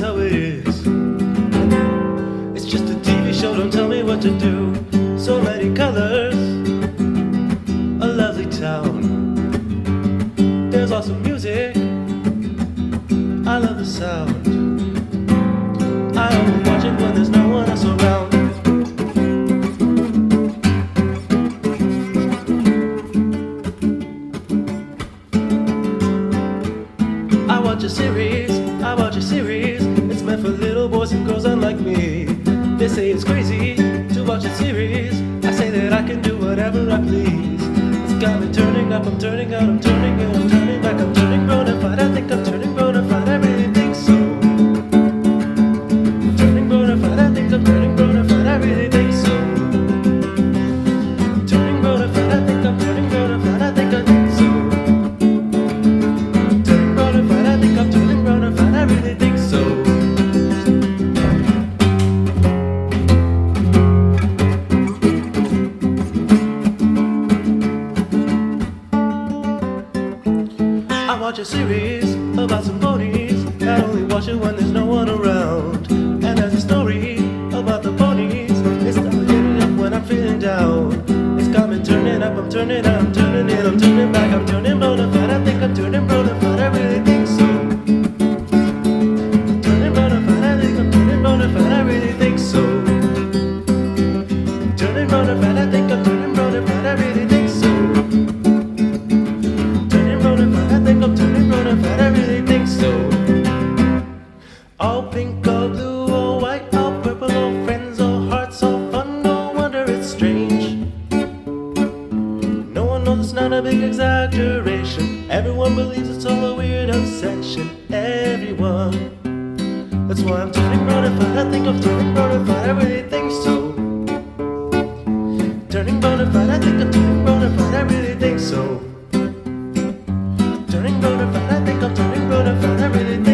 how it is. It's just a TV show, don't tell me what to do. So many colors, a lovely town. There's awesome music, I love the sound. I only watch it when there's no one else around. I watch a series, it's meant for little boys and girls unlike me. They say it's crazy to watch a series, I say that I can do whatever I please. It's got me turning up, I'm turning out, I'm turning in, I'm turning back, I'm turning bona fide. I think I'm turning bona fide, I really think so. Turning bona fide, I think I'm turning bona fide, I really think so. Turning bona fide, I think I'm turning bona fide, I think I think so. Turning bona fide, I think I'm turning bona fide, I really think so. I watch a series about some ponies. I only watch it when there's no one around. And there's a story about the ponies. It's not getting up when I'm feeling down. It's got me turning up, I'm turning out, I'm turning in, I'm turning back, I'm turning bona fide. I think I'm turning bona fide, I really think so. Turning bona fide, I think I'm turning bona fide, I really think so. Turning bona fide, I think I'm turning bona fide, I really think so. I think I'm turning bona fide, I really think so. All pink, all blue, all white, all purple, all friends, all hearts, all fun. No wonder it's strange. No one knows it's not a big exaggeration. Everyone believes it's all a weird obsession. Everyone. That's why I'm turning bona fide, I think I'm turning bona fide, I really think so. Turning bona fide, I think I'm turning bona fide, I really think so. Turning bona fide, I think I'm turning bona fide, I really think